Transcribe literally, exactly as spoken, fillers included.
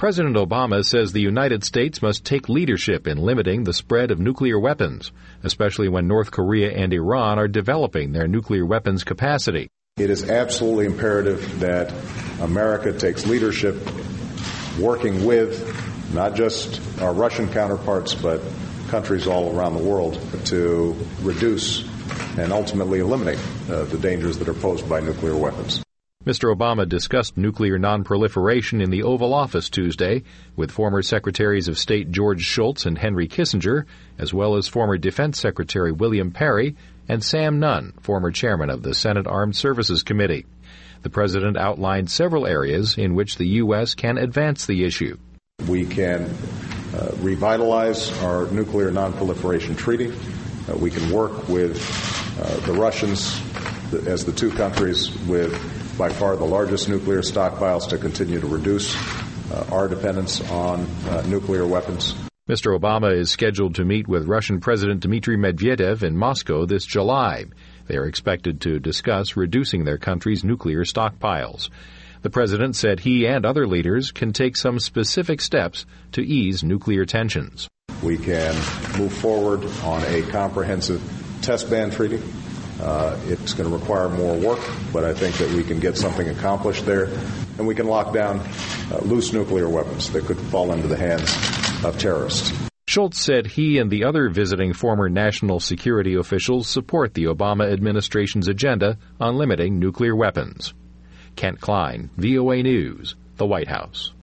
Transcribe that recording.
President Obama says the United States must take leadership in limiting the spread of nuclear weapons, especially when North Korea and Iran are developing their nuclear weapons capacity. It is absolutely imperative that America takes leadership working with not just our Russian counterparts, but countries all around the world to reduce and ultimately eliminate uh, the dangers that are posed by nuclear weapons. Mister Obama discussed nuclear nonproliferation in the Oval Office Tuesday with former Secretaries of State George Shultz and Henry Kissinger, as well as former Defense Secretary William Perry and Sam Nunn, former chairman of the Senate Armed Services Committee. The president outlined several areas in which the U S can advance the issue. We can uh, revitalize our nuclear nonproliferation treaty. Uh, we can work with uh, the Russians as the two countries with by far the largest nuclear stockpiles to continue to reduce uh, our dependence on uh, nuclear weapons. Mister Obama is scheduled to meet with Russian President Dmitry Medvedev in Moscow this July. They are expected to discuss reducing their country's nuclear stockpiles. The president said he and other leaders can take some specific steps to ease nuclear tensions. We can move forward on a comprehensive test ban treaty. Uh, it's going to require more work, but I think that we can get something accomplished there, and we can lock down uh, loose nuclear weapons that could fall into the hands of terrorists. Shultz said he and the other visiting former national security officials support the Obama administration's agenda on limiting nuclear weapons. Kent Klein, V O A News, the White House.